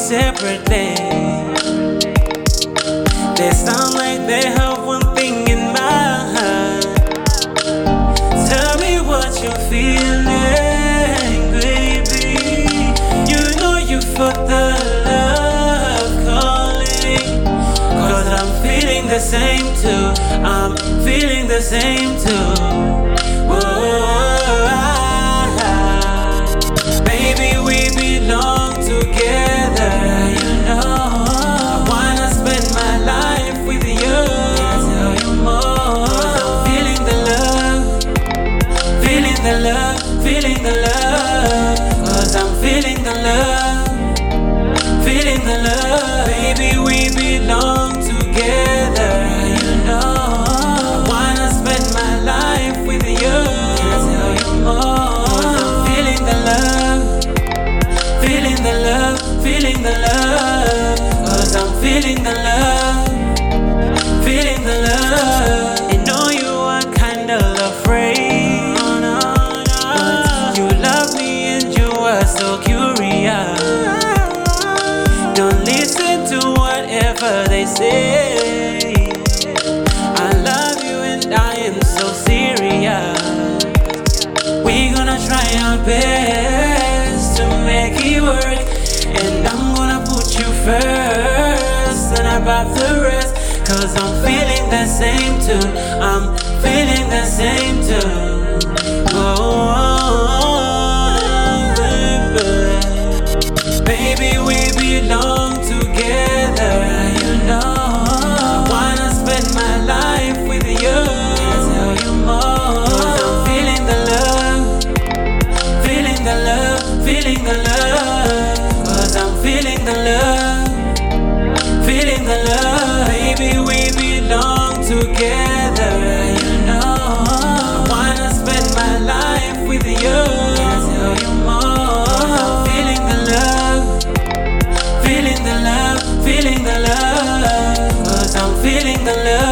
separately. They sound like they have one thing in mind. Tell me what you're feeling, baby. You know you felt the love calling. 'Cause I'm feeling the same too. I'm feeling the same too. Whoa, baby, we belong together, you know. I wanna spend my life with you. Can't tell you more. 'Cause I'm feeling the love, feeling the love, feeling the love. 'Cause I'm feeling the love, feeling the love. Baby, we belong together, you know. I wanna spend my life with you. Can't tell you more. 'Cause I'm feeling the love, feeling the love, feeling the love. 'Cause I'm feeling the love, feeling the love. I know you are kinda afraid, but you love me and you are so curious. Don't listen to whatever they say. I love you and I am so serious. We're gonna try our best to make it work, and I'm gonna put you first and above the rest. 'Cause I'm feeling the same too. I'm feeling the same too. Baby, we belong together, you know. I wanna spend my life with you. Can't tell you more. 'Cause I'm feeling the love, feeling the love, feeling the love. 'Cause I'm feeling the love, feeling the love. Baby, we belong together, you know. I wanna spend my life with you. Can't tell you more. 'Cause I'm feeling the love, feeling the love, feeling the love. 'Cause I'm feeling the love.